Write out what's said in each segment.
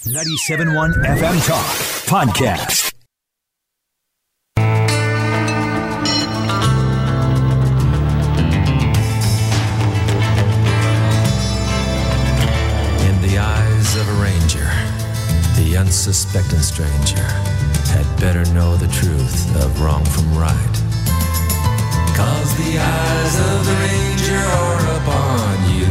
97.1 FM Talk Podcast. In the eyes of a ranger, the unsuspecting stranger had better know the truth of wrong from right. 'Cause the eyes of the ranger are upon you.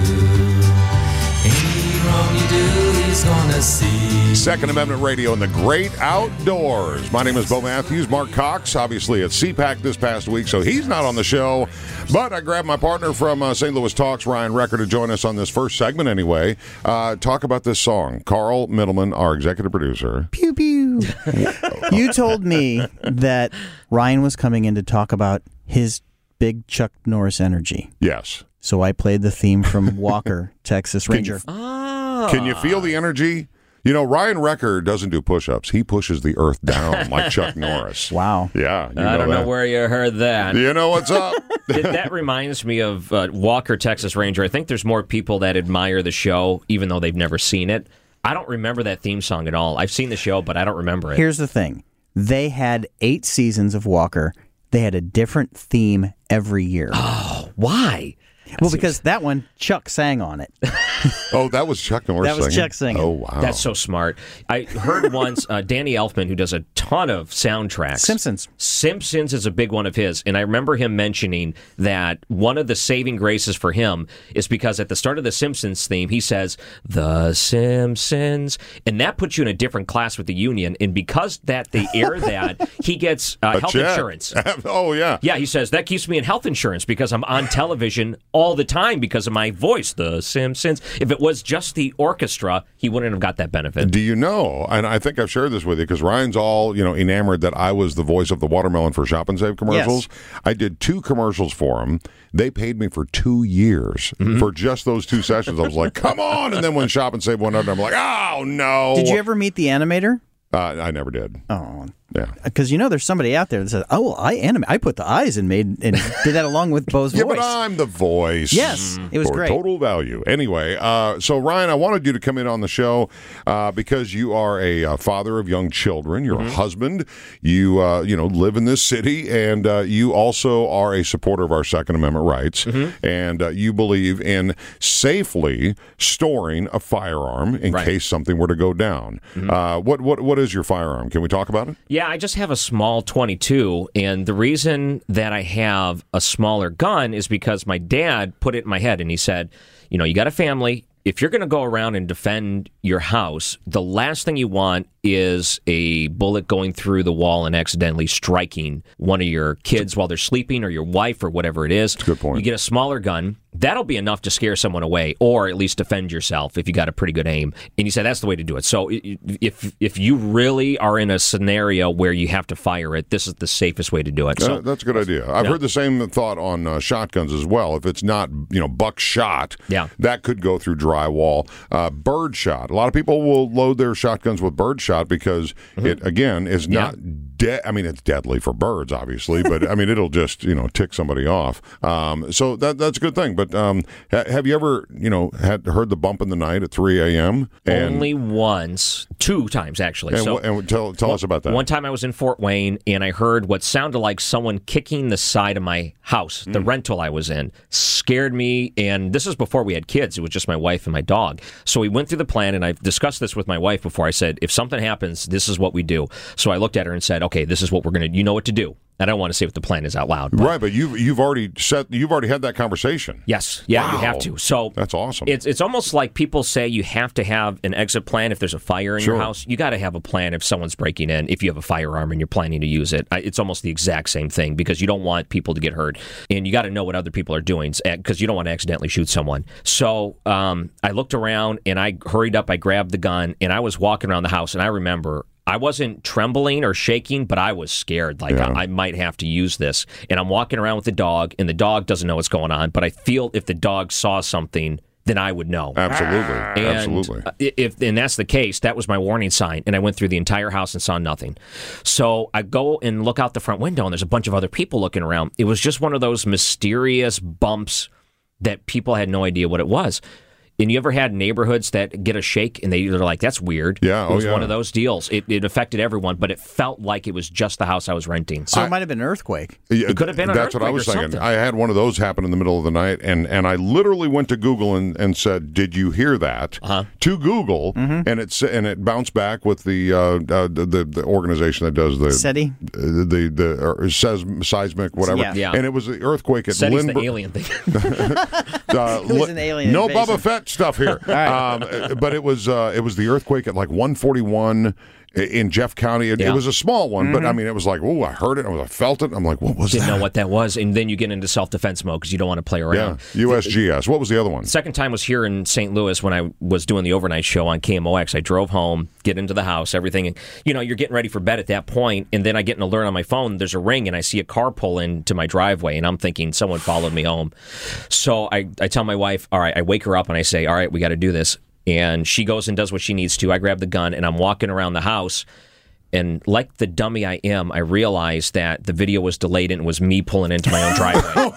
Any wrong you do, he's gonna see. Second Amendment Radio in the great outdoors. My name is Bo Matthews. Mark Cox, obviously at CPAC this past week, so he's not on the show. But I grabbed my partner from St. Louis Talks, Ryan Recker, to join us on this first segment anyway. Talk about this song. Carl Middleman, our executive producer. Pew, pew. You told me that Ryan was coming in to talk about his big Chuck Norris energy. Yes. So I played the theme from Walker, Texas Ranger. Can you feel the energy? You know, Ryan Recker doesn't do push-ups. He pushes the earth down like Chuck Norris. Wow. Yeah. I don't know where you heard that. You know what's up? That reminds me of Walker, Texas Ranger. I think there's more people that admire the show, even though they've never seen it. I don't remember that theme song at all. I've seen the show, but I don't remember it. Here's the thing. They had 8 seasons of Walker. They had a different theme every year. Oh, why? Well, because that one, Chuck sang on it. Oh, that was Chuck Norris That was singing? Chuck singing. Oh, wow. That's so smart. I heard once Danny Elfman, who does a ton of soundtracks. Simpsons is a big one of his. And I remember him mentioning that one of the saving graces for him is because at the start of the Simpsons theme, he says, "The Simpsons." And that puts you in a different class with the union. And because that they air that, he gets health check. insurance. Oh, yeah. Yeah, he says, that keeps me in health insurance because I'm on television all the time because of my voice, The Simpsons. If it was just the orchestra, he wouldn't have got that benefit. Do you know, and I think I've shared this with you, because Ryan's all, enamored that I was the voice of the watermelon for Shop and Save commercials. Yes. I did 2 commercials for him. They paid me for 2 years for just those 2 sessions. I was like, come on. And then when Shop and Save went under, I'm like, oh, no. Did you ever meet the animator? I never did. Oh. Yeah. Because there's somebody out there that says, "Oh, well, I put the eyes and did that along with Bo's voice." Yeah, but I'm the voice. Yes, it was for great. Total value. Anyway, so Ryan, I wanted you to come in on the show because you are a father of young children. You're a husband. You live in this city, and you also are a supporter of our Second Amendment rights. And you believe in safely storing a firearm in case something were to go down. What is your firearm? Can we talk about it? Yeah, I just have a small 22, and the reason that I have a smaller gun is because my dad put it in my head, and he said, you got a family. If you're going to go around and defend your house, the last thing you want is a bullet going through the wall and accidentally striking one of your kids while they're sleeping or your wife or whatever it is. That's a good point. You get a smaller gun. That'll be enough to scare someone away or at least defend yourself if you got a pretty good aim. And you said that's the way to do it. So if you really are in a scenario where you have to fire it, this is the safest way to do it. So that's a good idea. I've heard the same thought on shotguns as well. If it's not, buckshot, that could go through drywall. Bird shot. A lot of people will load their shotguns with bird shot because it, again, is not it's deadly for birds, obviously, but it'll just, tick somebody off. So that's a good thing. But have you ever, heard the bump in the night at 3 a.m.? Only once, 2 times actually. And tell us about that. One time I was in Fort Wayne and I heard what sounded like someone kicking the side of my house, the rental I was in. Scared me, and this was before we had kids. It was just my wife and my dog. So we went through the plan, and I've discussed this with my wife before. I said, if something happens, this is what we do. So I looked at her and said, okay, this is what we're going to, you know what to do. I don't want to say what the plan is out loud. Right, but you've already had that conversation. Yes, yeah, wow. You have to. So that's awesome. It's almost like people say you have to have an exit plan if there's a fire in your house. You got to have a plan if someone's breaking in. If you have a firearm and you're planning to use it, it's almost the exact same thing because you don't want people to get hurt, and you got to know what other people are doing because you don't want to accidentally shoot someone. So I looked around and I hurried up. I grabbed the gun and I was walking around the house, and I remember I wasn't trembling or shaking, but I was scared. I might have to use this. And I'm walking around with the dog, and the dog doesn't know what's going on. But I feel if the dog saw something, then I would know. Absolutely. Absolutely. If that's the case, that was my warning sign. And I went through the entire house and saw nothing. So I go and look out the front window, and there's a bunch of other people looking around. It was just one of those mysterious bumps that people had no idea what it was. And you ever had neighborhoods that get a shake and they're like, that's weird. Yeah, it was one of those deals. It affected everyone, but it felt like it was just the house I was renting. So it might have been an earthquake. It could have been an earthquake. That's what I was thinking. Something. I had one of those happen in the middle of the night, and I literally went to Google and said, "Did you hear that?" To Google, and it bounced back with the organization that does the SETI, the seismic whatever. Yeah. And it was the earthquake at SETI's Lindbergh. the alien thing. it was an alien no invasion. Boba Fett stuff here. Right. But it was the earthquake at like 141 in Jeff County. It was a small one, but I mean, it was like, oh, I heard it, I felt it. I'm like, what was that? Didn't know what that was, and then you get into self-defense mode because you don't want to play around. Yeah, USGS. What was the other one? Second time was here in St. Louis when I was doing the overnight show on KMOX. I drove home, get into the house, everything. And, you're getting ready for bed at that point, and then I get an alert on my phone. There's a ring, and I see a car pull into my driveway, and I'm thinking someone followed me home. So I tell my wife, all right, I wake her up, and I say, all right, we got to do this. And she goes and does what she needs to. I grab the gun, and I'm walking around the house. And like the dummy I am, I realized that the video was delayed and it was me pulling into my own driveway.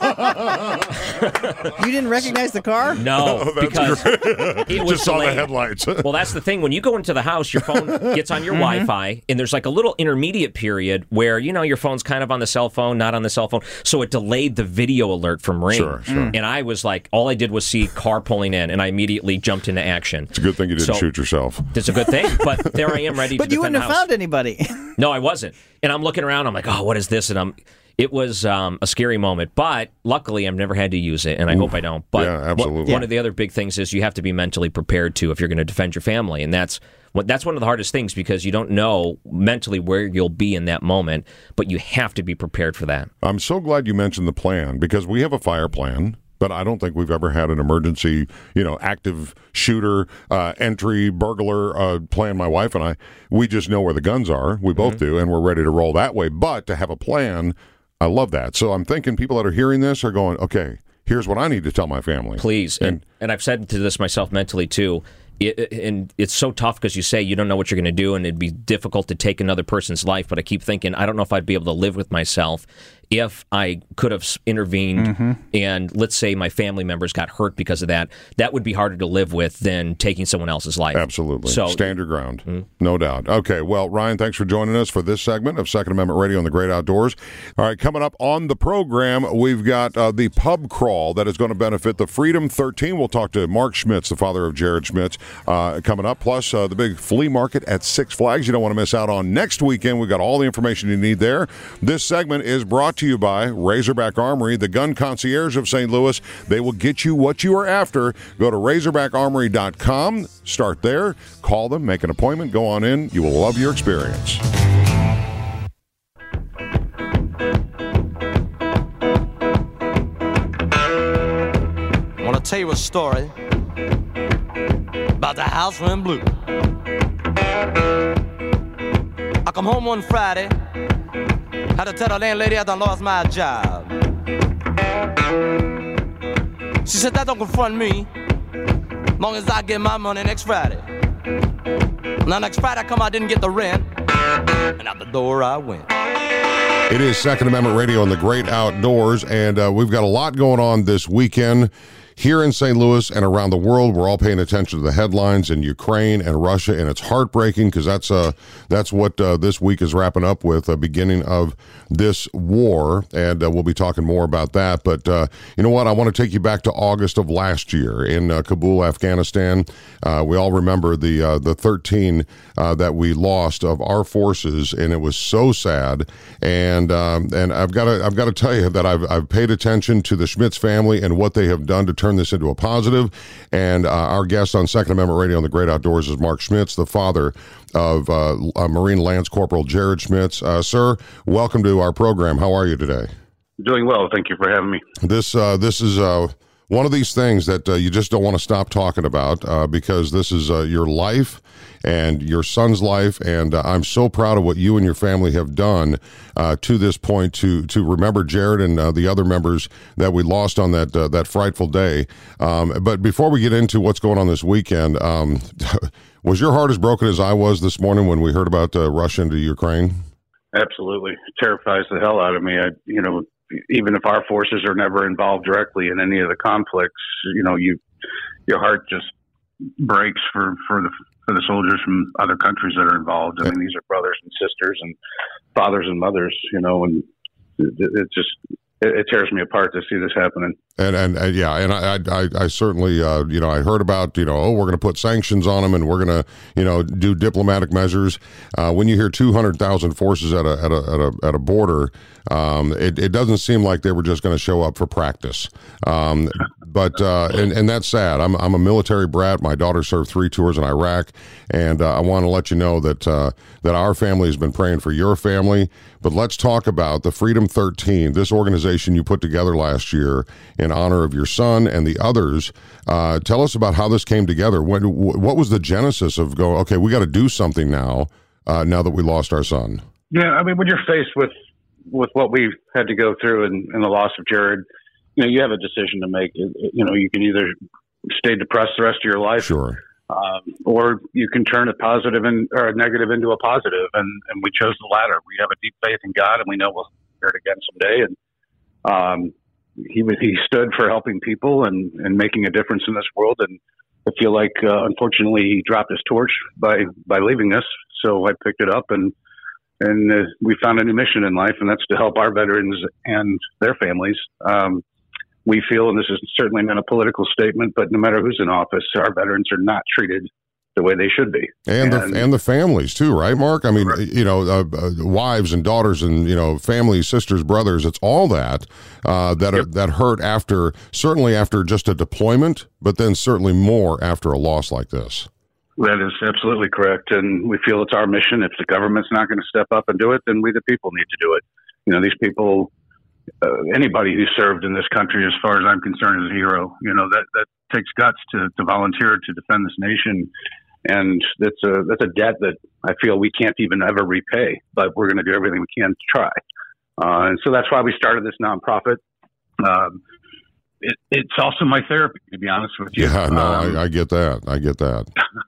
You didn't recognize the car? No, because it was just saw delayed. the headlights. Well, that's the thing. When you go into the house, your phone gets on your Wi-Fi, and there's like a little intermediate period where, your phone's kind of on the cell phone, not on the cell phone. So it delayed the video alert from Ring. Sure. And I was like, all I did was see car pulling in, and I immediately jumped into action. It's a good thing you didn't shoot yourself. It's a good thing, but there I am ready to defend the house. But you wouldn't have found anybody. No, I wasn't. And I'm looking around. I'm like, oh, what is this? And it was a scary moment. But luckily, I've never had to use it, and I hope I don't. But yeah, absolutely. One of the other big things is you have to be mentally prepared, too, if you're going to defend your family. And that's one of the hardest things because you don't know mentally where you'll be in that moment, but you have to be prepared for that. I'm so glad you mentioned the plan because we have a fire plan. But I don't think we've ever had an emergency, active shooter, entry, burglar plan. My wife and I, we just know where the guns are. We both do, and we're ready to roll that way. But to have a plan, I love that. So I'm thinking people that are hearing this are going, okay, here's what I need to tell my family. Please. And I've said to this myself mentally, too. And it's so tough because you say you don't know what you're going to do, and it'd be difficult to take another person's life. But I keep thinking, I don't know if I'd be able to live with myself if I could have intervened and let's say my family members got hurt because of that. That would be harder to live with than taking someone else's life. Absolutely. So, stand your ground. No doubt. Okay, well, Ryan, thanks for joining us for this segment of Second Amendment Radio on the Great Outdoors. All right, coming up on the program, we've got the pub crawl that is going to benefit the Freedom 13. We'll talk to Mark Schmitz, the father of Jared Schmitz, coming up, plus the big flea market at Six Flags. You don't want to miss out on next weekend. We've got all the information you need there. This segment is brought to you by Razorback Armory, the gun concierge of St. Louis. They will get you what you are after. Go to RazorbackArmory.com. Start there. Call them. Make an appointment. Go on in. You will love your experience. I want to tell you a story about the house in blue. I come home one Friday, had to tell the landlady I done lost my job. She said, that don't confront me, long as I get my money next Friday. Now next Friday I come, I didn't get the rent, and out the door I went. It is Second Amendment Radio in the Great Outdoors, and we've got a lot going on this weekend. Here in St. Louis and around the world, we're all paying attention to the headlines in Ukraine and Russia, and it's heartbreaking because that's what this week is wrapping up with, the beginning of this war, and we'll be talking more about that. But you know what? I want to take you back to August of last year in Kabul, Afghanistan. We all remember the 13 that we lost of our forces, and it was so sad. And I've got to tell you that I've paid attention to the Schmitz family and what they have done to turn this into a positive. And our guest on Second Amendment Radio on the Great Outdoors is Mark Schmitz, the father of Marine Lance Corporal Jared Schmitz. Sir, welcome to our program. How are you today? Doing well. Thank you for having me. This is one of these things that you just don't want to stop talking about because this is your life and your son's life, and I'm so proud of what you and your family have done to this point to remember Jared and the other members that we lost on that frightful day. But before we get into what's going on this weekend, was your heart as broken as I was this morning when we heard about Russia into Ukraine? Absolutely. It terrifies the hell out of me. Even if our forces are never involved directly in any of the conflicts, your heart just breaks for the soldiers from other countries that are involved. I mean, these are brothers and sisters and fathers and mothers, you know, and it tears me apart to see this happening. And I certainly, I heard about, we're going to put sanctions on them and we're going to, do diplomatic measures. When you hear 200,000 forces at a border, it doesn't seem like they were just going to show up for practice. But that's sad. I'm a military brat. My daughter served 3 tours in Iraq, and I want to let you know that our family has been praying for your family. But let's talk about the Freedom 13, this organization you put together last year in honor of your son and the others. Tell us about how this came together. What was the genesis of going, okay, we got to do something now that we lost our son? Yeah, I mean, when you're faced with what we've had to go through and the loss of Jared, you have a decision to make. You can either stay depressed the rest of your life, sure, or you can turn a positive or a negative into a positive. And we chose the latter. We have a deep faith in God, and we know we'll hear it again someday. And he stood for helping people and making a difference in this world. And I feel like, unfortunately, he dropped his torch by leaving us. So I picked it up and we found a new mission in life, and that's to help our veterans and their families. We feel, and this is certainly not a political statement, but no matter who's in office, our veterans are not treated the way they should be. And the families too, right, Mark? I mean, right. Wives and daughters and, families, sisters, brothers, it's all that that hurt certainly after just a deployment, but then certainly more after a loss like this. That is absolutely correct. And we feel it's our mission. If the government's not going to step up and do it, then we, the people, need to do it. These people, anybody who served in this country, as far as I'm concerned, is a hero. That takes guts to volunteer to defend this nation. And that's a debt that I feel we can't even ever repay, but we're going to do everything we can to try. And so that's why we started this nonprofit. It's also my therapy, to be honest with you. Yeah, no, I get that. I get that.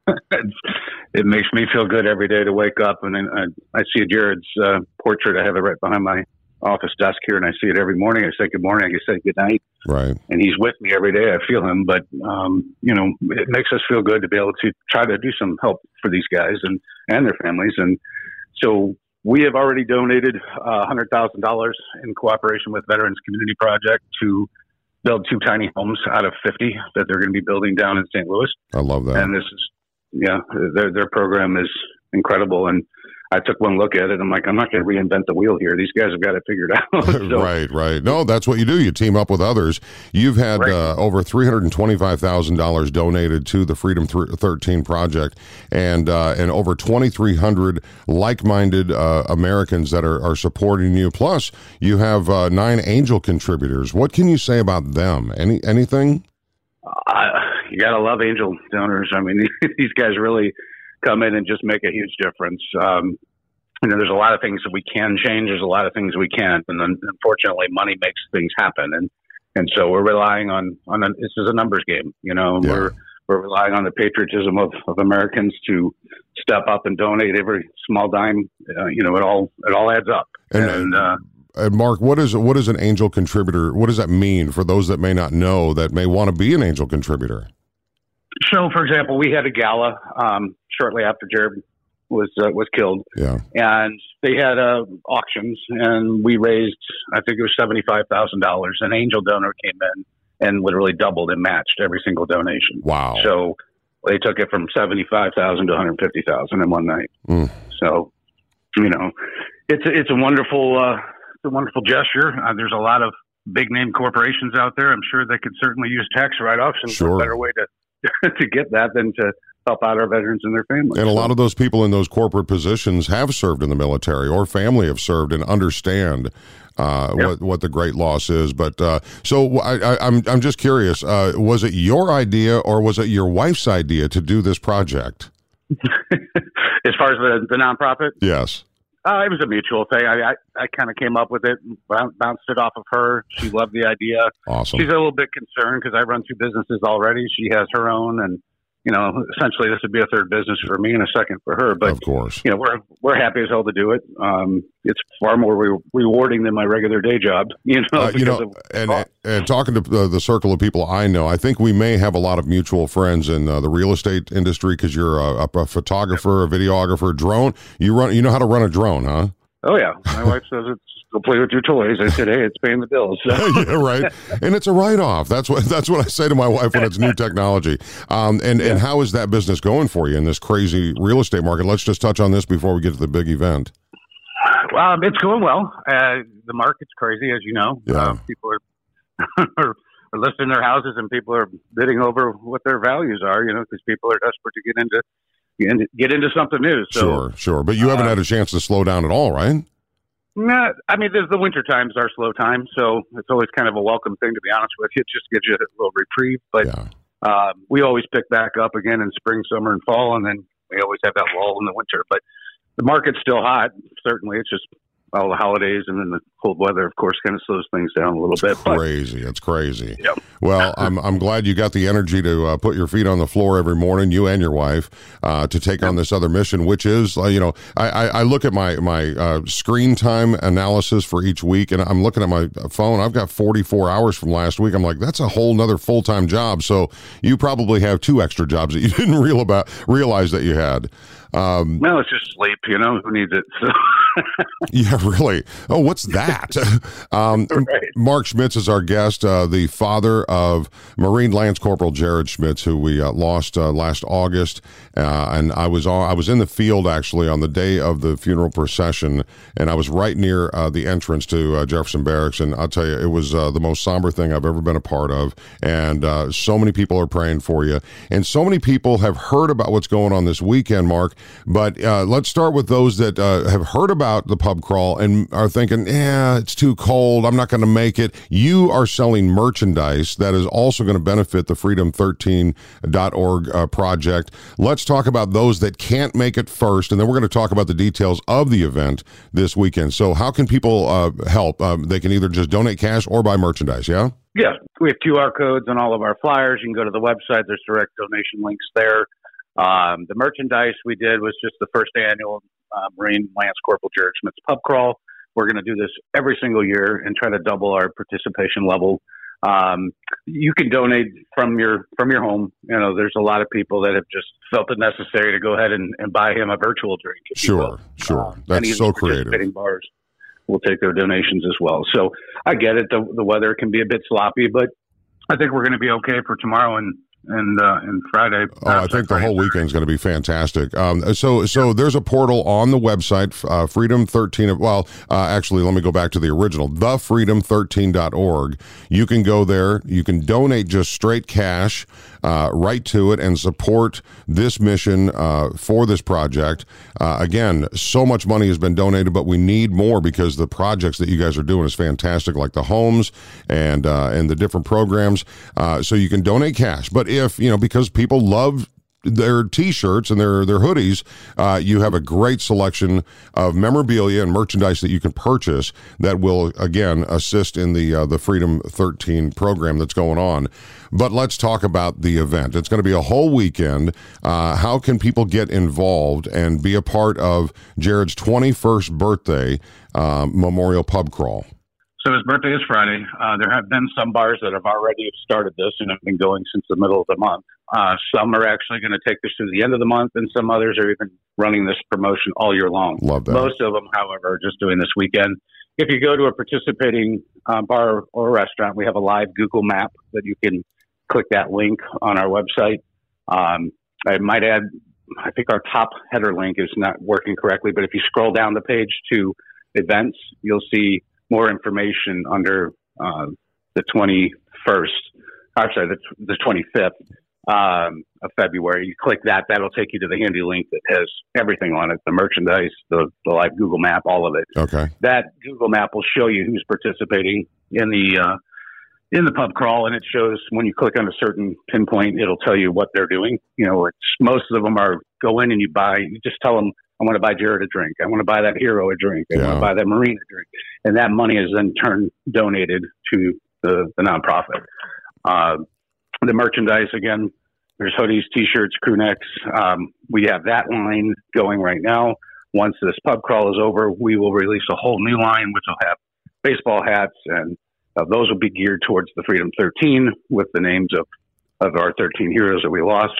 It makes me feel good every day to wake up and I see Jared's portrait. I have it right behind my office desk here, and I see it every morning. I say good morning. I say good night. Right. And he's with me every day. I feel him, but it makes us feel good to be able to try to do some help for these guys and their families. And so we have already donated $100,000 in cooperation with Veterans Community Project to build 2 tiny homes out of 50 that they're going to be building down in St. Louis. I love that. And this is, their program is incredible. And I took one look at it. I'm like, I'm not going to reinvent the wheel here. These guys have got it figured out. So, Right. No, that's what you do. You team up with others. You've had over $325,000 donated to the Freedom 13 Project, and over 2,300 like-minded Americans that are supporting you. Plus, you have 9 angel contributors. What can you say about them? Anything? You got to love angel donors. I mean, these guys really come in and just make a huge difference. There's a lot of things that we can change. There's a lot of things we can't. And then, unfortunately, money makes things happen. And so we're relying on this is a numbers game. We're relying on the patriotism of Americans to step up and donate every small dime. It all adds up. And Mark, what is an angel contributor? What does that mean for those that may not know, that may want to be an angel contributor? So, for example, we had a gala shortly after Jared was killed. Yeah. And they had auctions, and we raised, I think it was $75,000. An angel donor came in and literally doubled and matched every single donation. Wow. So they took it from $75,000 to $150,000 in one night. So, it's a wonderful gesture. There's a lot of big name corporations out there. I'm sure they could certainly use tax write-offs, and sure. a better way to get that than to help out our veterans and their families. And a lot of those people in those corporate positions have served in the military, or family have served, and understand what the great loss is. But so I'm just curious, was it your idea or was it your wife's idea to do this project? As far as the nonprofit? Yes. It was a mutual thing. I kind of came up with it, bounced it off of her. She loved the idea. Awesome. She's a little bit concerned because I run 2 businesses already. She has her own, and essentially this would be a third business for me and a second for her. But of course, we're happy as hell to do it. It's far more rewarding than my regular day job. And talking to the circle of people I know, I think we may have a lot of mutual friends in the real estate industry because you're a photographer, a videographer, drone. You know how to run a drone, huh? Oh yeah, my wife says it's go play with your toys. I said, hey, it's paying the bills. Yeah, right. And it's a write-off. That's what I say to my wife when it's new technology. And how is that business going for you in this crazy real estate market? Let's just touch on this before we get to the big event. Well, it's going well. The market's crazy, as you know. Yeah. People are listing their houses, and people are bidding over what their values are. Because people are desperate to get into something new. So, sure. But you haven't had a chance to slow down at all, right? No, I mean, there's the winter times are slow times, so it's always kind of a welcome thing, to be honest with you. It just gives you a little reprieve. But we always pick back up again in spring, summer, and fall, and then we always have that lull in the winter. But the market's still hot, certainly. It's just all the holidays and then the cold weather, of course, kind of slows things down a little bit. It's crazy. Yep. Well, I'm glad you got the energy to put your feet on the floor every morning, you and your wife, to take on this other mission, which is, I look at my screen time analysis for each week, and I'm looking at my phone. I've got 44 hours from last week. I'm like, that's a whole nother full-time job. So you probably have 2 extra jobs that you didn't realize that you had. No, it's just sleep, who needs it? So. Yeah, really. Oh, what's that? Right. Mark Schmitz is our guest, the father of Marine Lance Corporal Jared Schmitz, who we lost last August. And I was in the field actually on the day of the funeral procession, and I was right near the entrance to Jefferson Barracks. And I'll tell you, it was the most somber thing I've ever been a part of. And so many people are praying for you, and so many people have heard about what's going on this weekend, Mark. But let's start with those that have heard about the pub crawl and are thinking, it's too cold, I'm not going to make it. You are selling merchandise that is also going to benefit the freedom13.org project. Let's talk about those that can't make it first, and then we're going to talk about the details of the event this weekend. So how can people help? They can either just donate cash or buy merchandise, yeah? Yeah, we have QR codes on all of our flyers. You can go to the website. There's direct donation links there. The merchandise we did was just the first annual Marine Lance Corporal Jared Schmitz pub crawl. We're going to do this every single year and try to double our participation level. You can donate from your home. There's a lot of people that have just felt it necessary to go ahead and buy him a virtual drink. Sure. That's so creative. Bars will take their donations as well. So I get it. The weather can be a bit sloppy, but I think we're going to be okay for tomorrow and Friday. I think the whole weekend is going to be fantastic. So there's a portal on the website, Freedom 13. Well, actually, let me go back to the original, thefreedom13.org. You can go there. You can donate just straight cash right to it and support this mission for this project. Again, so much money has been donated, but we need more because the projects that you guys are doing is fantastic, like the homes and the different programs. So you can donate cash, but if because people love their T-shirts and their hoodies, you have a great selection of memorabilia and merchandise that you can purchase that will again assist in the Freedom 13 program that's going on. But let's talk about the event. It's going to be a whole weekend. How can people get involved and be a part of Jared's 21st birthday memorial pub crawl? So his birthday is Friday. There have been some bars that have already started this and have been going since the middle of the month. Some are actually going to take this through the end of the month, and some others are even running this promotion all year long. Love that. Most of them, however, are just doing this weekend. If you go to a participating bar or restaurant, we have a live Google map that you can click that link on our website. I might add, I think our top header link is not working correctly, but if you scroll down the page to events, you'll see more information under the 21st. I'm sorry, the 25th of February. You click that; that'll take you to the handy link that has everything on it: the merchandise, the live Google map, all of it. Okay. That Google map will show you who's participating in the pub crawl, and it shows when you click on a certain pinpoint, it'll tell you what they're doing. Most of them are go in and you just tell them, I want to buy Jared a drink. I want to buy that hero a drink. I want to buy that Marine a drink. And that money is then donated to the nonprofit. The merchandise, again, There's hoodies, T-shirts, crew necks. We have that line going right now. Once this pub crawl is over, we will release a whole new line, which will have baseball hats, and those will be geared towards the Freedom 13 with the names of our 13 heroes that we lost.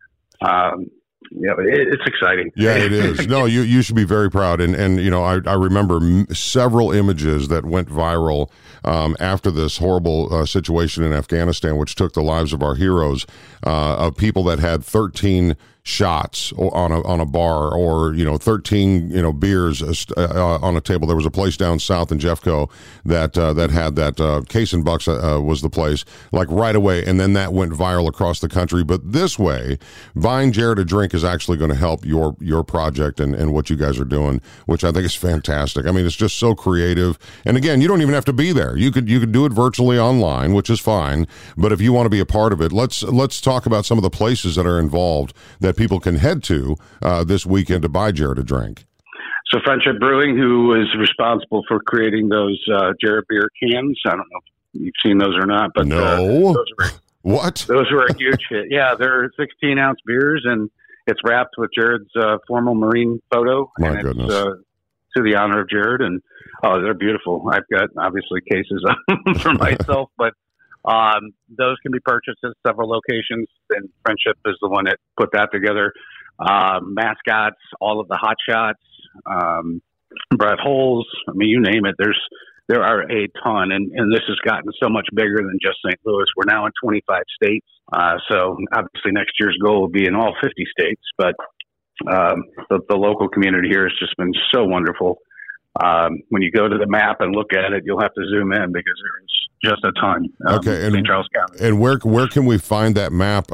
It's exciting. Yeah, it is. No, you should be very proud. And you know, I remember several images that went viral after this horrible situation in Afghanistan, which took the lives of our heroes, of people that had 13 shots on a bar, or 13 beers on a table. There was a place down south in Jeffco that had that. Case and Bucks was the place, like right away, and then that went viral across the country. But this way, buying Jared a drink is actually going to help your project and what you guys are doing, which I think is fantastic. I mean, it's just so creative. And again, you don't even have to be there. You could do it virtually online, which is fine. But if you want to be a part of it, let's talk about some of the places that are involved that people can head to this weekend to buy Jared a drink. So Friendship Brewing, who is responsible for creating those Jared beer cans. I don't know if you've seen those or not, but no. Those were a huge hit. Yeah, they're 16-ounce beers, and it's wrapped with Jared's formal Marine photo. My goodness. To the honor of Jared, and they're beautiful. I've got obviously cases of them for myself, but those can be purchased at several locations, and Friendship is the one that put that together. Mascots, all of the hot shots, Brett Holes. I mean, you name it. There are a ton, and this has gotten so much bigger than just St. Louis. We're now in 25 states. So obviously next year's goal will be in all 50 states, but the local community here has just been so wonderful. When you go to the map and look at it, you'll have to zoom in because there is just a ton. Okay, St. Charles County. And where can we find that map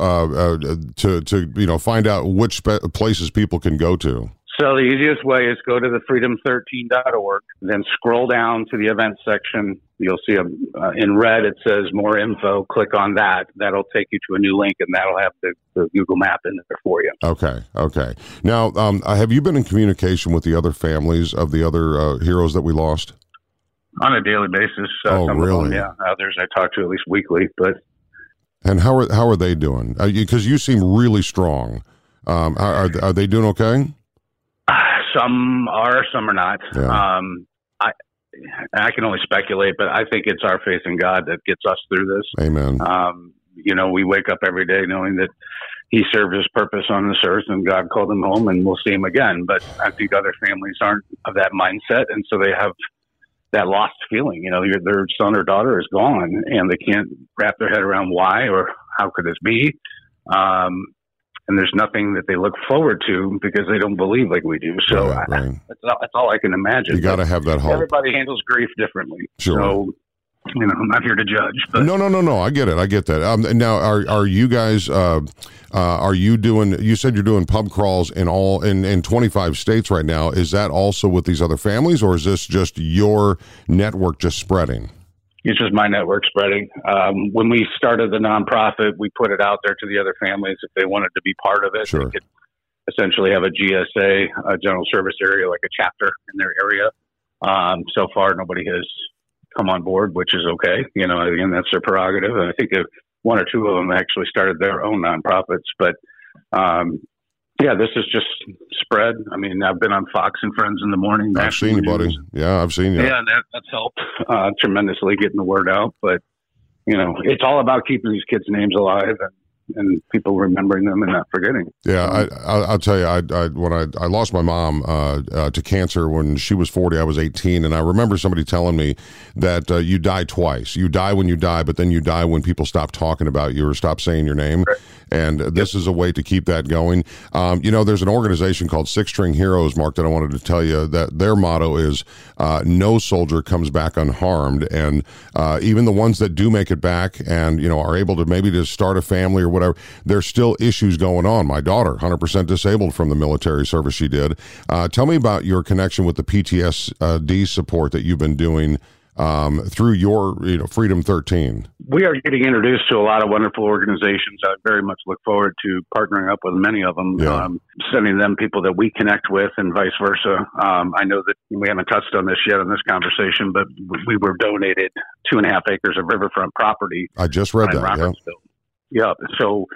to find out which places people can go to? So the easiest way is go to the freedom13.org, then scroll down to the events section. You'll see in red it says more info. Click on that. That'll take you to a new link, and that'll have the Google map in there for you. Okay. Now, have you been in communication with the other families of the other heroes that we lost? On a daily basis. Really? Yeah. Others I talk to at least weekly. And how are they doing? Because you seem really strong. Are they doing okay? Some are, some are not. Yeah. I can only speculate, but I think it's our faith in God that gets us through this. Amen. We wake up every day knowing that he served his purpose on this earth and God called him home and we'll see him again. But I think other families aren't of that mindset. And so they have that lost feeling, their son or daughter is gone and they can't wrap their head around why or how could this be. And there's nothing that they look forward to because they don't believe like we do. So right. That's all I can imagine. You got to have that hope. Everybody handles grief differently. Sure. So, I'm not here to judge. But. No. I get it. Now, are you guys, are you doing, you said you're doing pub crawls in 25 states right now. Is that also with these other families or is this just your network just spreading? It's just my network spreading. When we started the nonprofit, we put it out there to the other families if they wanted to be part of it. Sure. They could essentially have a GSA, a general service area, like a chapter in their area. So far, nobody has come on board, which is okay. Again, that's their prerogative. And I think one or two of them actually started their own nonprofits. But this is just spread. I mean, I've been on Fox and Friends in the morning. I've seen you, buddy. Yeah, I've seen you. Yeah, that's helped tremendously getting the word out. But, it's all about keeping these kids' names alive and people remembering them and not forgetting. Yeah, I'll tell you, when I lost my mom to cancer when she was 40, I was 18, and I remember somebody telling me that you die twice. You die when you die, but then you die when people stop talking about you or stop saying your name. Right. And this is a way to keep that going. There's an organization called Six String Heroes, Mark, that I wanted to tell you that their motto is no soldier comes back unharmed. And even the ones that do make it back and, are able to maybe to start a family or whatever, there's still issues going on. My daughter, 100% disabled from the military service she did. Tell me about your connection with the PTSD support that you've been doing through your Freedom 13. We are getting introduced to a lot of wonderful organizations. I very much look forward to partnering up with many of them, sending them people that we connect with and vice versa. I know that we haven't touched on this yet in this conversation, but we were donated 2.5 acres of riverfront property. I just read that. Yeah. So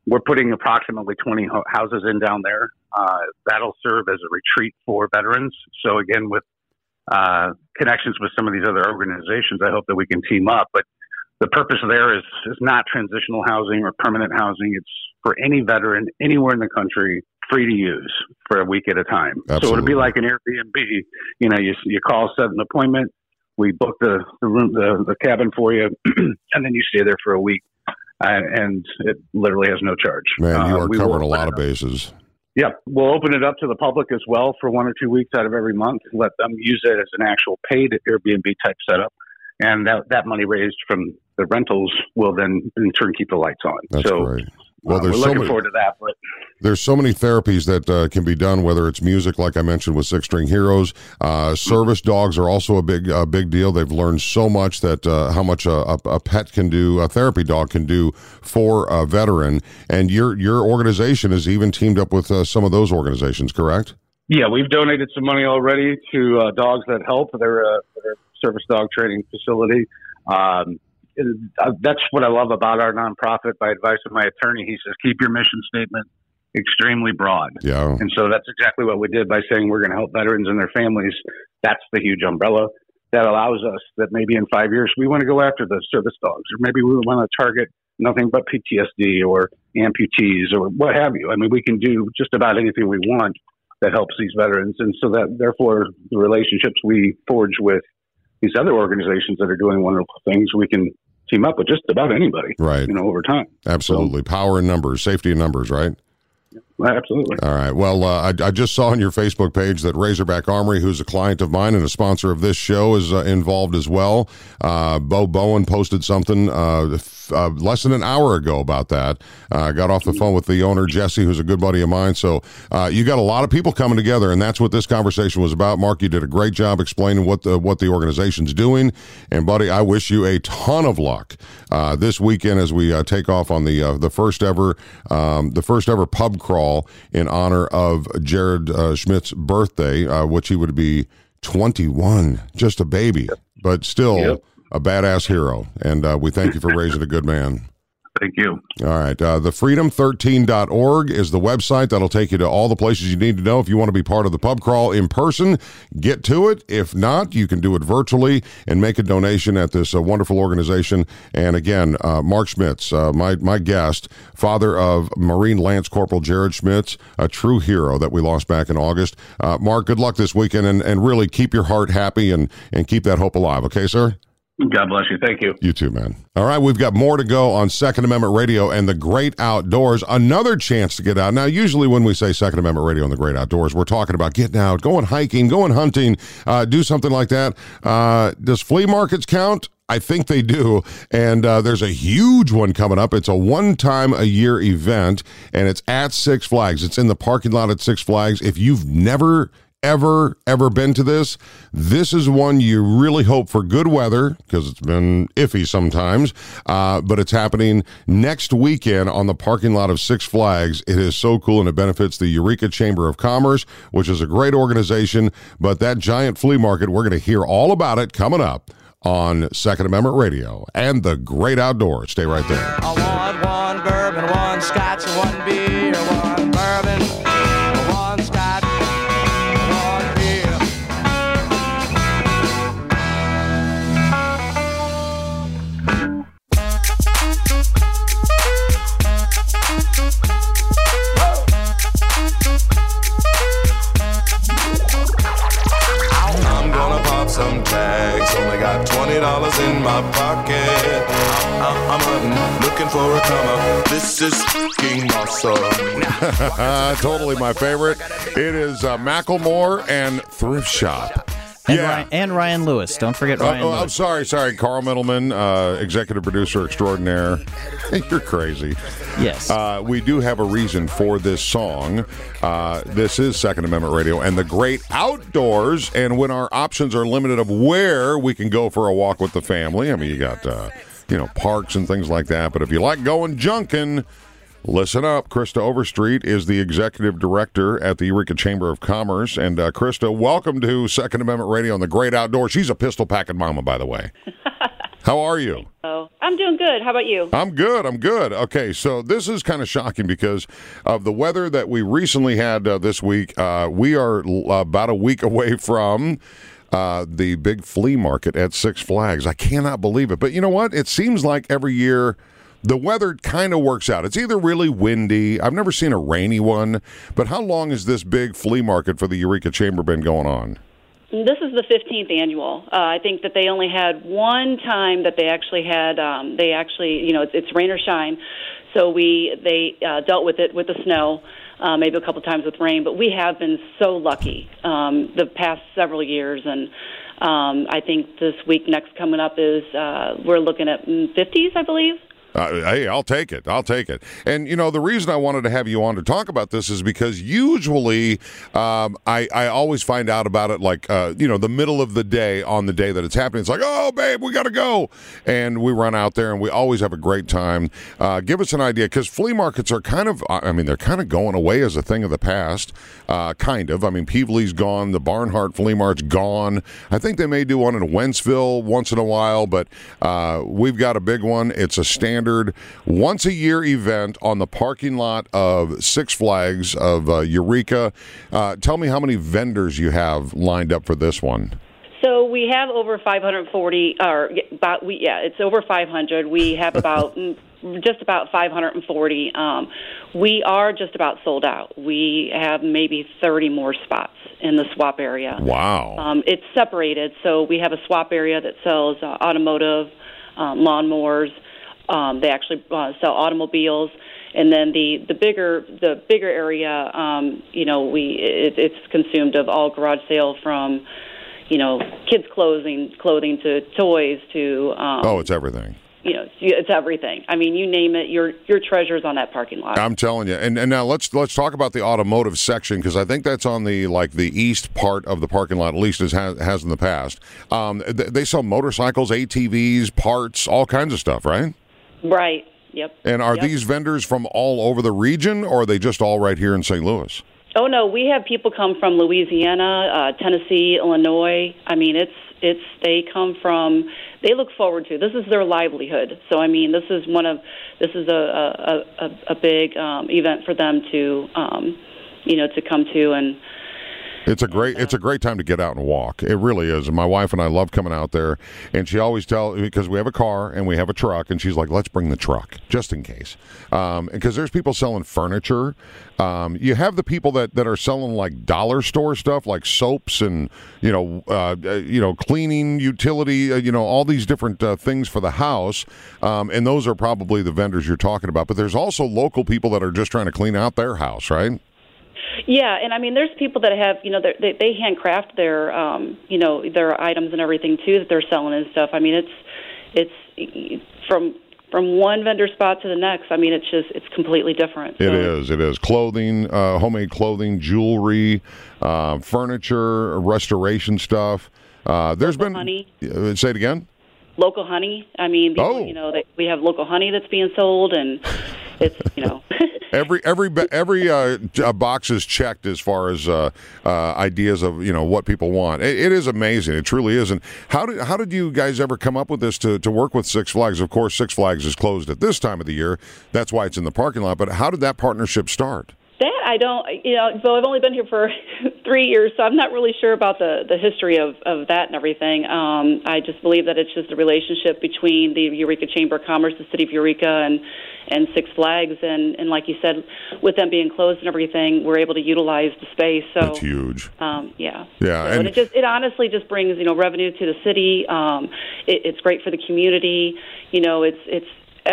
we're putting approximately 20 houses in down there. That'll serve as a retreat for veterans. So again, with connections with some of these other organizations, I hope that we can team up. But the purpose there is not transitional housing or permanent housing. It's for any veteran anywhere in the country, free to use for a week at a time. Absolutely. So it'll be like an Airbnb. You know, you call, set an appointment, we book the room, the cabin for you, and then you stay there for a week, and it literally has no charge. Man, you are covering a lot of bases. Yeah, we'll open it up to the public as well for 1 or 2 weeks out of every month. Let them use it as an actual paid Airbnb type setup, and that money raised from the rentals will then in turn keep the lights on. That's great. Well, we're looking forward to that. But there's so many therapies that can be done, whether it's music, like I mentioned with Six String Heroes. Service dogs are also a big deal. They've learned so much that how much a pet can do, a therapy dog can do for a veteran. And your organization has even teamed up with some of those organizations, correct? Yeah, we've donated some money already to Dogs That Help. They're a service dog training facility. That's what I love about our nonprofit. By advice of my attorney, he says, keep your mission statement extremely broad. Yeah. And so that's exactly what we did by saying we're going to help veterans and their families. That's the huge umbrella that allows us that maybe in 5 years we want to go after the service dogs, or maybe we want to target nothing but PTSD or amputees or what have you. I mean, we can do just about anything we want that helps these veterans. And so that therefore the relationships we forge with these other organizations that are doing wonderful things, we can team up with just about anybody, right? Over time. Absolutely. So, power in numbers, safety in numbers, right? Absolutely. All right. Well, I just saw on your Facebook page that Razorback Armory, who's a client of mine and a sponsor of this show, is involved as well. Bo Bowen posted something less than an hour ago about that. Got off the phone with the owner, Jesse, who's a good buddy of mine. So you got a lot of people coming together, and that's what this conversation was about. Mark, you did a great job explaining what the organization's doing. And, buddy, I wish you a ton of luck this weekend as we take off on the first ever pub crawl in honor of Jared Schmidt's birthday, which he would be 21, just a baby, but still a badass hero. And we thank you for raising a good man. Thank you. All right. Thefreedom13.org is the website. That'll take you to all the places you need to know. If you want to be part of the pub crawl in person, get to it. If not, you can do it virtually and make a donation at this wonderful organization. And again, Mark Schmitz, my guest, father of Marine Lance Corporal Jared Schmitz, a true hero that we lost back in August. Mark, good luck this weekend, and really keep your heart happy and keep that hope alive. Okay, sir? God bless you. Thank you. You too, man. All right, we've got more to go on Second Amendment Radio and the Great Outdoors. Another chance to get out. Now, usually when we say Second Amendment Radio and the Great Outdoors, we're talking about getting out, going hiking, going hunting, do something like that. Does flea markets count? I think they do, and there's a huge one coming up. It's a one-time-a-year event, and it's at Six Flags. It's in the parking lot at Six Flags. If you've never ever been to this is one you really hope for good weather, because it's been iffy sometimes, but it's happening next weekend on the parking lot of Six Flags. It is so cool, and it benefits the Eureka Chamber of Commerce, which is a great organization. But that giant flea market, we're going to hear all about it coming up on Second Amendment Radio and the Great Outdoors. Stay right there. I want one bourbon, one scotch, one beer, one bourbon, one scotch. Some tags, only got $20 in my pocket. I'm hunting, looking for a come up. This is King Awesome. Totally my favorite. It is Macklemore and Thrift Shop. And Ryan Lewis. Don't forget Ryan Lewis. I'm sorry. Carl Middleman, executive producer extraordinaire. You're crazy. Yes. We do have a reason for this song. This is Second Amendment Radio and the Great Outdoors. And when our options are limited of where we can go for a walk with the family, I mean, you got, parks and things like that. But if you like going junkin', listen up. Krista Overstreet is the executive director at the Eureka Chamber of Commerce. And Krista, welcome to Second Amendment Radio and the Great Outdoors. She's a pistol-packing mama, by the way. How are you? Oh, I'm doing good. How about you? I'm good. Okay, so this is kind of shocking because of the weather that we recently had this week. We are about a week away from the big flea market at Six Flags. I cannot believe it. But you know what? It seems like every year the weather kind of works out. It's either really windy. I've never seen a rainy one. But how long has this big flea market for the Eureka Chamber been going on? This is the 15th annual. I think that they only had one time that they actually had, it's rain or shine. So they dealt with it with the snow, maybe a couple times with rain. But we have been so lucky the past several years. And I think this week next coming up is we're looking at 50s, I believe. Hey, I'll take it. And, you know, the reason I wanted to have you on to talk about this is because usually I always find out about it like, the middle of the day on the day that it's happening. It's like, oh, babe, we got to go. And we run out there and we always have a great time. Give us an idea, because flea markets are they're kind of going away as a thing of the past, kind of. I mean, Peevely's gone. The Barnhart Flea Mart's gone. I think they may do one in Wentzville once in a while, but we've got a big one. It's a standard once-a-year event on the parking lot of Six Flags of Eureka. Tell me how many vendors you have lined up for this one. So we have over 540, it's over 500. We have about just about 540. We are just about sold out. We have maybe 30 more spots in the swap area. Wow. It's separated, so we have a swap area that sells automotive, lawnmowers. They actually sell automobiles, and then the bigger area, it's consumed of all garage sale from, kids' clothing to toys to. It's everything. It's everything. I mean, you name it, your treasure's on that parking lot. I'm telling you. And now let's talk about the automotive section, because I think that's on the east part of the parking lot, at least as has in the past. They sell motorcycles, ATVs, parts, all kinds of stuff, right? Right. Yep. And are these vendors from all over the region, or are they just all right here in St. Louis? Oh no, we have people come from Louisiana, Tennessee, Illinois. I mean, they look forward to. This is their livelihood. So I mean, this is a big event for them to to come to. And it's a great time to get out and walk. It really is. And my wife and I love coming out there. And she always because we have a car and we have a truck, and she's like, let's bring the truck just in case. Because there's people selling furniture. You have the people that are selling like dollar store stuff, like soaps and cleaning utility, all these different things for the house. And those are probably the vendors you're talking about. But there's also local people that are just trying to clean out their house, right? Yeah, and I mean, there's people that have, they handcraft their, their items and everything too that they're selling and stuff. I mean, it's from one vendor spot to the next. I mean, it's completely different. So. It is. Clothing, homemade clothing, jewelry, furniture, restoration stuff. There's been honey. Say it again. Local honey. I mean, people, we have local honey that's being sold, and it's every box is checked as far as ideas of what people want. It is amazing. It truly is. And how did you guys ever come up with this to work with Six Flags? Of course, Six Flags is closed at this time of the year. That's why it's in the parking lot. But how did that partnership start? That I don't, so I've only been here for 3 years, so I'm not really sure about the history of that and everything. I just believe that it's just a relationship between the Eureka Chamber of Commerce, the City of Eureka, and Six Flags, and like you said, with them being closed and everything, we're able to utilize the space. So that's huge. Yeah. Yeah, so, and it honestly just brings revenue to the city. It's great for the community. It's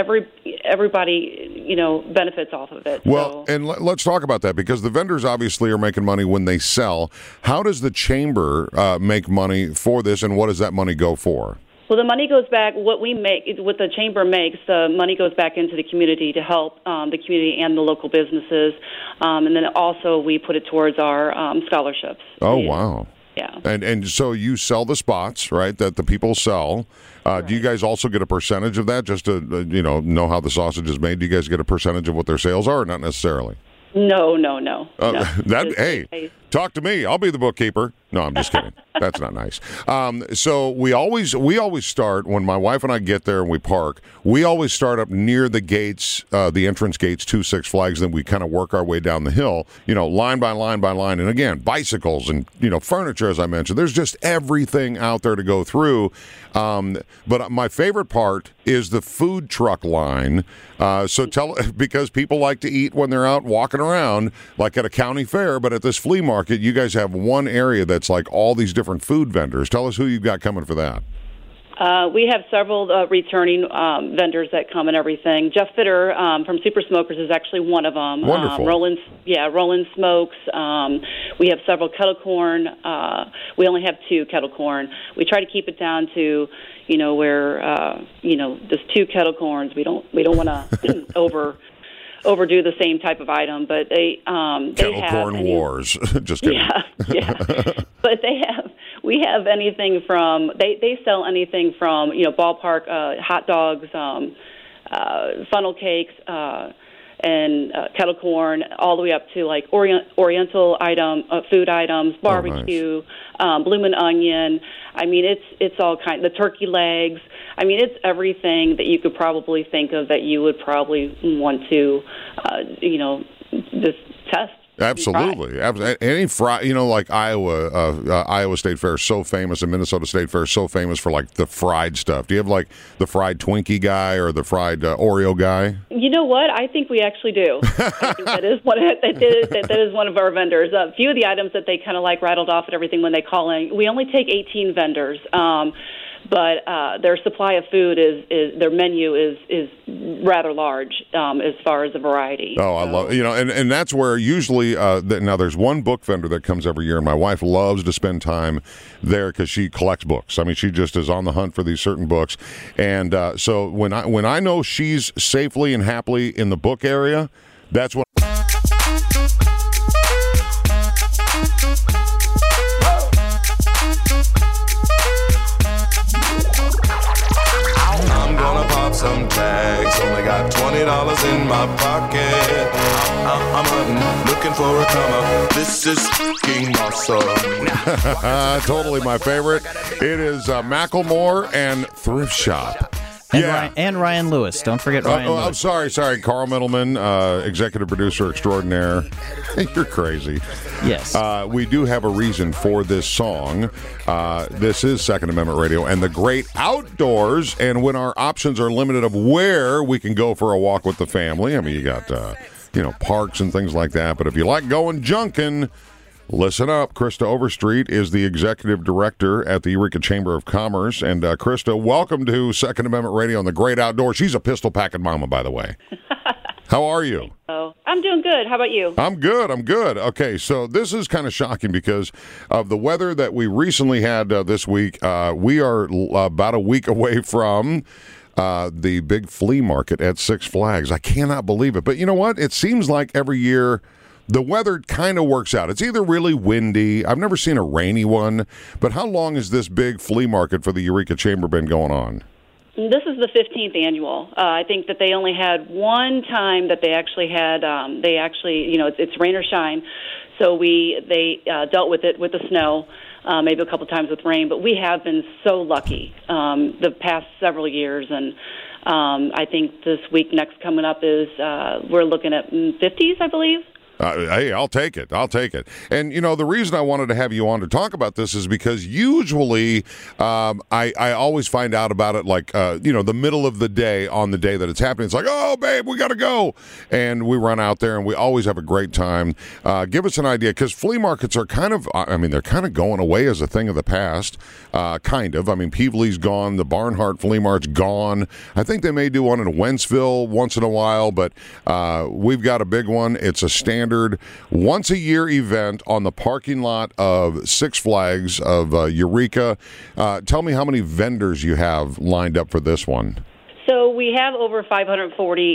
everybody benefits off of it. Well, and let's talk about that, because the vendors obviously are making money when they sell. How does the chamber make money for this, and what does that money go for? Well, the money goes back. What the chamber makes, the money goes back into the community to help the community and the local businesses, and then also we put it towards our scholarships. Oh, wow. Yeah. And so you sell the spots, right, that the people sell. Right. Do you guys also get a percentage of that, just to know how the sausage is made? Do you guys get a percentage of what their sales are, or not necessarily? No. Hey, Talk to me. I'll be the bookkeeper. No, I'm just kidding. That's not nice. So we always start when my wife and I get there and we park. We always start up near the gates, the entrance gates to Six Flags. Then we kind of work our way down the hill, line by line by line. And again, bicycles and furniture, as I mentioned. There's just everything out there to go through. But my favorite part is the food truck line. Because people like to eat when they're out walking around, like at a county fair, but at this flea market, you guys have one area that's like all these different food vendors. Tell us who you've got coming for that. We have several returning vendors that come and everything. Jeff Fitter from Super Smokers is actually one of them. Wonderful. Roland Smokes. We have several kettle corn. We only have 2 kettle corn. We try to keep it down to, where just 2 kettle corns. We don't want to overdo the same type of item, but they kettle corn wars. Just kidding. Yeah. But we have anything from they sell anything from ballpark hot dogs, funnel cakes, and kettle corn, all the way up to like Oriental food items, barbecue, bloomin' onion. I mean, it's all kind. The turkey legs. I mean, it's everything that you could probably think of that you would probably want to, just test. Absolutely. Any fry, like Iowa State Fair is so famous, and Minnesota State Fair is so famous for like the fried stuff. Do you have like the fried Twinkie guy or the fried Oreo guy? You know what? I think we actually do. I think that is one of our vendors. A few of the items that they kind of like rattled off and everything when they call in. We only take 18 vendors. But their supply of food their menu is rather large as far as the variety. Oh, I love and that's where usually now there's one book vendor that comes every year, and my wife loves to spend time there because she collects books. I mean, she just is on the hunt for these certain books, and so when I know she's safely and happily in the book area, that's when. Some tags, only got $20 in my pocket. I'm hunting, looking for a come up. This is King Awesome. Totally my favorite. It is Macklemore and Thrift Shop. And Ryan Lewis. Don't forget Ryan Lewis. I'm sorry. Carl Middleman, executive producer extraordinaire. You're crazy. Yes. We do have a reason for this song. This is Second Amendment Radio and the great outdoors, and when our options are limited of where we can go for a walk with the family. I mean, you got, parks and things like that, but if you like going junkin', listen up. Krista Overstreet is the executive director at the Eureka Chamber of Commerce. And Krista, welcome to Second Amendment Radio on the Great Outdoors. She's a pistol-packing mama, by the way. How are you? Oh, I'm doing good. How about you? I'm good. Okay, so this is kind of shocking because of the weather that we recently had this week. We are about a week away from the big flea market at Six Flags. I cannot believe it. But you know what? It seems like every year the weather kind of works out. It's either really windy. I've never seen a rainy one. But how long has this big flea market for the Eureka Chamber been going on? This is the 15th annual. I think that they only had one time that they actually had. It's rain or shine, so they dealt with it with the snow, maybe a couple times with rain. But we have been so lucky the past several years, and I think this week next coming up is we're looking at 50s, I believe. Hey, I'll take it. And, the reason I wanted to have you on to talk about this is because usually I always find out about it like, the middle of the day on the day that it's happening. It's like, oh, babe, we got to go. And we run out there, and we always have a great time. Give us an idea, because flea markets are they're kind of going away as a thing of the past, kind of. I mean, Peevely's gone. The Barnhart Flea Mart's gone. I think they may do one in Wentzville once in a while, but we've got a big one. It's a standard once-a-year event on the parking lot of Six Flags of Eureka. Tell me how many vendors you have lined up for this one. So we have over 540,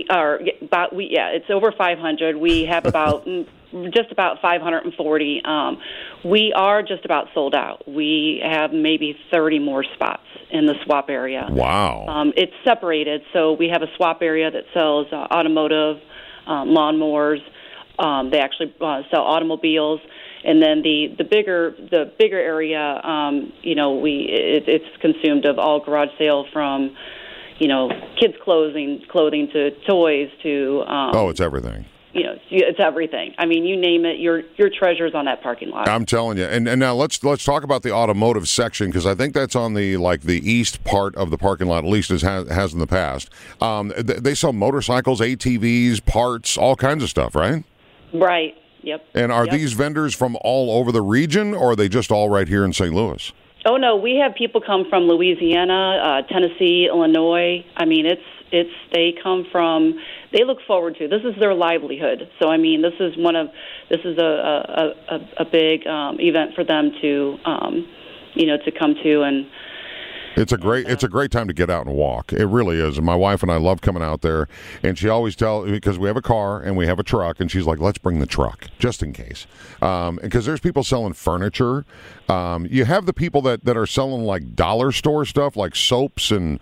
it's over 500. We have about just about 540. We are just about sold out. We have maybe 30 more spots in the swap area. Wow. It's separated, so we have a swap area that sells automotive, lawnmowers. They actually sell automobiles, and then the bigger area, it's consumed of all garage sale from, kids' clothing to toys to. It's everything. It's everything. I mean, you name it, your treasure's on that parking lot. I'm telling you. And now let's talk about the automotive section, because I think that's on the east part of the parking lot, at least as has in the past. They sell motorcycles, ATVs, parts, all kinds of stuff, right? Right. Yep. And are these vendors from all over the region, or are they just all right here in St. Louis? Oh no, we have people come from Louisiana, Tennessee, Illinois. I mean, they look forward to. This is their livelihood. So I mean, this is a big event for them to to come to, and it's a great time to get out and walk. It really is. And my wife and I love coming out there, and she always because we have a car and we have a truck, and she's like, let's bring the truck just in case. Because there's people selling furniture. You have the people that are selling like dollar store stuff, like soaps and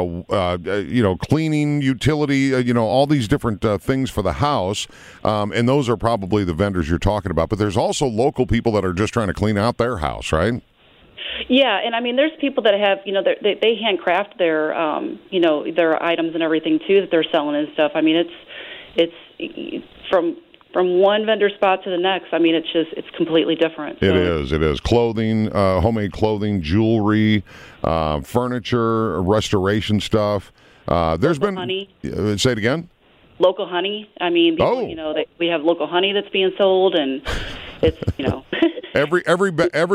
cleaning utility, all these different things for the house. And those are probably the vendors you're talking about. But there's also local people that are just trying to clean out their house, right? Yeah, and I mean, there's people that have, they handcraft their, their items and everything too that they're selling and stuff. I mean, it's from one vendor spot to the next. I mean, it's completely different. So. It is. Clothing, homemade clothing, jewelry, furniture, restoration stuff. There's been honey. Say it again. Local honey. I mean, people, we have local honey that's being sold, and it's every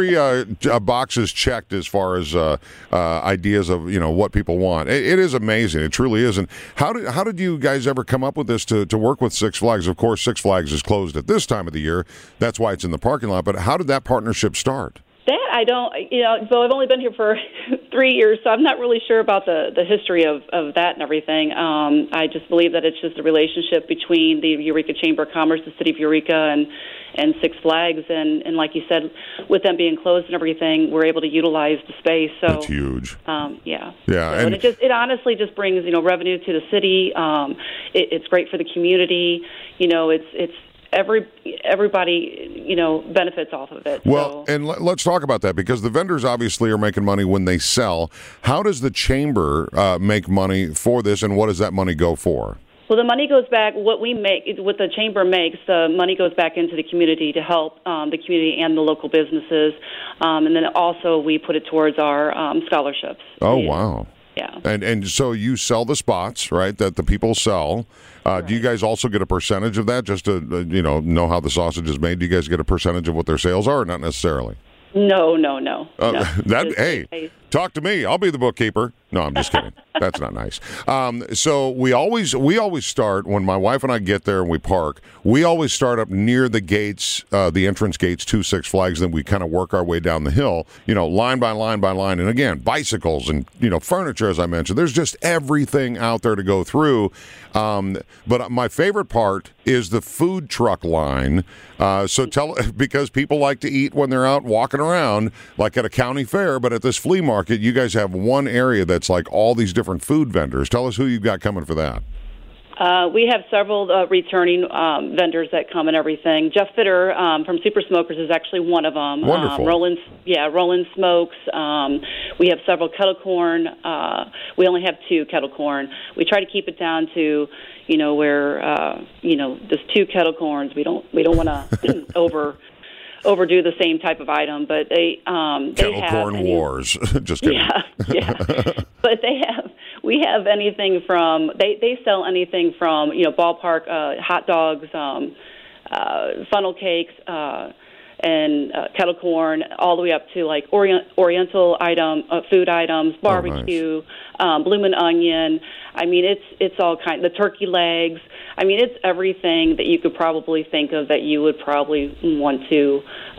box is checked as far as ideas of what people want. It is amazing. It truly is. And how did you guys ever come up with this to work with Six Flags? Of course, Six Flags is closed at this time of the year. That's why it's in the parking lot. But how did that partnership start? That I don't, so I've only been here for 3 years, so I'm not really sure about the history of that and everything. I just believe that it's just a relationship between the Eureka Chamber of Commerce, the City of Eureka, and Six Flags, and like you said, with them being closed and everything, we're able to utilize the space. So that's huge. Yeah. Yeah, so, and it honestly just brings revenue to the city. It's great for the community. It's everybody benefits off of it. Well, and let's talk about that, because the vendors obviously are making money when they sell. How does the chamber make money for this, and what does that money go for? Well, the money goes back. What the chamber makes, the money goes back into the community to help the community and the local businesses, and then also we put it towards our scholarships. Oh, wow. Yeah. And so you sell the spots, right, that the people sell. Right. Do you guys also get a percentage of that, just to know how the sausage is made? Do you guys get a percentage of what their sales are, or not necessarily? No. Hey, talk to me. I'll be the bookkeeper. No, I'm just kidding. That's not nice. So we always start, when my wife and I get there and we park, we always start up near the gates, the entrance gates to Six Flags, then we kind of work our way down the hill, line by line by line. And again, bicycles and, furniture, as I mentioned. There's just everything out there to go through. But my favorite part is the food truck line. Because people like to eat when they're out walking around, like at a county fair, but at this flea market, you guys have one area that's like all these different food vendors. Tell us who you've got coming for that. We have several returning vendors that come and everything. Jeff Fitter from Super Smokers is actually one of them. Wonderful. Roland Smokes. We have several kettle corn. We only have 2 kettle corn. We try to keep it down to, where just 2 kettle corns. We don't want to overdo the same type of item, but they kettle have corn wars. Just kidding. Yeah. But we have anything from they sell anything from ballpark hot dogs, funnel cakes, and kettle corn, all the way up to like oriental food items, barbecue, bloomin' onion. I mean, it's all the turkey legs. I mean, it's everything that you could probably think of that you would probably want to,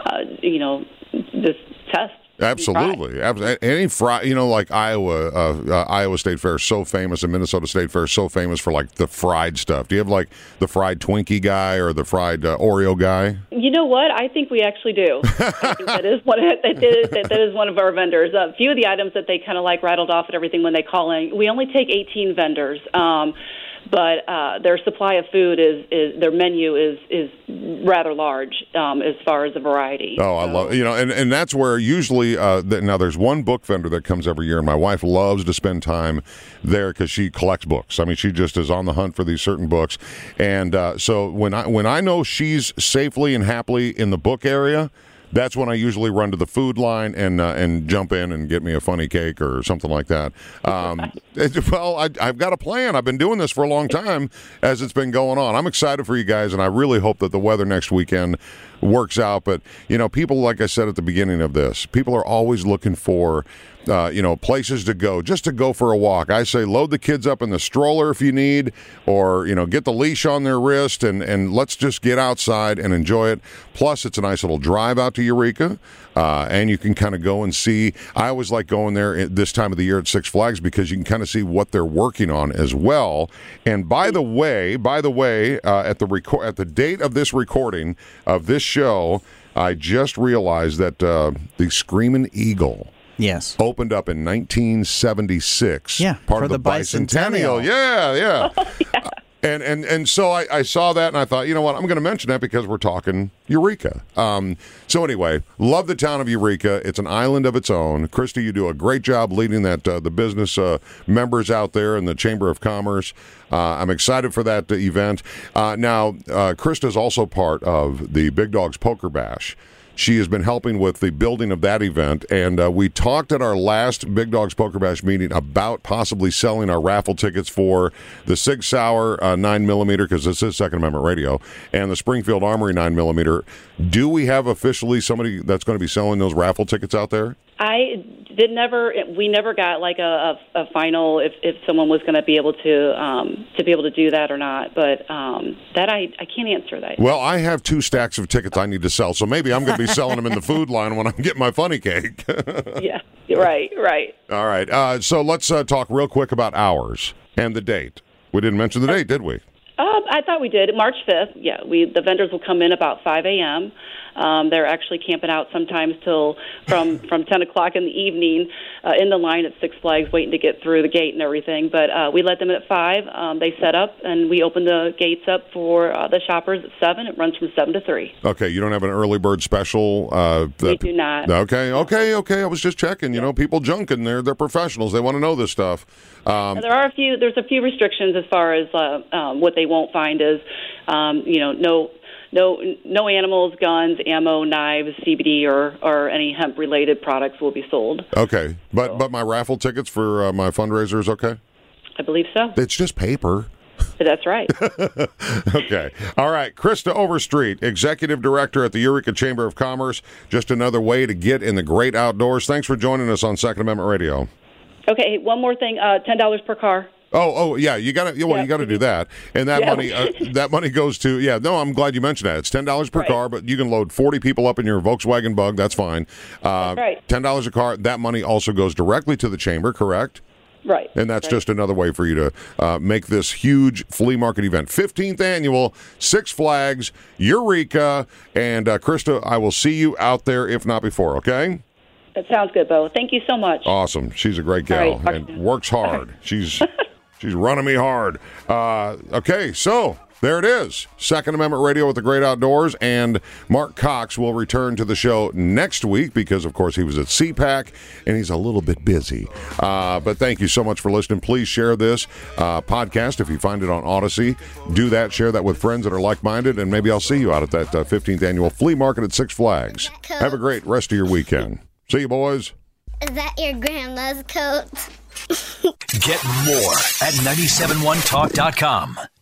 just test. Absolutely. Any fry, like Iowa State Fair is so famous, and Minnesota State Fair is so famous for like the fried stuff. Do you have like the fried Twinkie guy or the fried Oreo guy? You know what? I think we actually do. I think that is one of our vendors. A few of the items that they kind of like rattled off and everything when they call in. We only take 18 vendors. but their supply of food is their menu is rather large as far as the variety. Oh, I love and that's where usually now there's one book vendor that comes every year, and my wife loves to spend time there because she collects books. I mean, she just is on the hunt for these certain books, and so when I know she's safely and happily in the book area, that's when I usually run to the food line and jump in and get me a funny cake or something like that. Well, I've got a plan. I've been doing this for a long time as it's been going on. I'm excited for you guys, and I really hope that the weather next weekend works out. But, people, like I said at the beginning of this, people are always looking for places to go, just to go for a walk. I say load the kids up in the stroller if you need, or, get the leash on their wrist, and let's just get outside and enjoy it. Plus, it's a nice little drive out to Eureka, and you can kind of go and see. I always like going there at this time of the year at Six Flags because you can kind of see what they're working on as well. And by the way, at the date of this recording of this show, I just realized that the Screaming Eagle, yes, opened up in 1976. Yeah, part of the Bicentennial. Yeah. Oh, yeah. And so I saw that, and I thought, you know what, I'm going to mention that because we're talking Eureka. So anyway, love the town of Eureka. It's an island of its own. Krista, you do a great job leading that the business members out there in the Chamber of Commerce. I'm excited for that event. Now, Krista is also part of the Big Dogs Poker Bash. She has been helping with the building of that event, and we talked at our last Big Dogs Poker Bash meeting about possibly selling our raffle tickets for the Sig Sauer 9mm, because this is Second Amendment Radio, and the Springfield Armory 9mm. Do we have officially somebody that's going to be selling those raffle tickets out there? We never got like a final if someone was going to be able to do that or not. But that I can't answer that. Well, I have 2 stacks of tickets I need to sell, so maybe I'm going to be selling them in the food line when I'm getting my funny cake. Yeah, right. All right. So let's talk real quick about hours and the date. We didn't mention the date, did we? I thought we did. March 5th. Yeah, the vendors will come in about 5 a.m. They're actually camping out sometimes till from 10 o'clock in the evening in the line at Six Flags waiting to get through the gate and everything. But we let them at 5. They set up, and we open the gates up for the shoppers at 7. It runs from 7 to 3. Okay, you don't have an early bird special? We do not. Okay. I was just checking. People junking. They're professionals. They want to know this stuff. There's a few restrictions as far as what they won't find is, no animals, guns, ammo, knives, CBD, or any hemp-related products will be sold. Okay, but my raffle tickets for my fundraiser is okay? I believe so. It's just paper. That's right. Okay. All right. Krista Overstreet, Executive Director at the Eureka Chamber of Commerce. Just another way to get in the great outdoors. Thanks for joining us on Second Amendment Radio. Okay, one more thing, $10 per car. Oh, yeah, you got to do that, and that money goes to. Yeah, no, I'm glad you mentioned that. It's $10 per car, but you can load 40 people up in your Volkswagen Bug. That's fine. That's right. $10 a car. That money also goes directly to the chamber, correct? Right. And that's just another way for you to make this huge flea market event. 15th annual Six Flags Eureka, and Krista, I will see you out there if not before. Okay. That sounds good, Bo. Thank you so much. Awesome. She's a great gal and works hard. She's running me hard. Okay, so there it is. Second Amendment Radio with the Great Outdoors, and Mark Cox will return to the show next week because, of course, he was at CPAC and he's a little bit busy. But thank you so much for listening. Please share this podcast if you find it on Odyssey. Do that. Share that with friends that are like-minded, and maybe I'll see you out at that 15th annual flea market at Six Flags. Have a great rest of your weekend. See you, boys. Is that your grandma's coat? Get more at 971talk.com.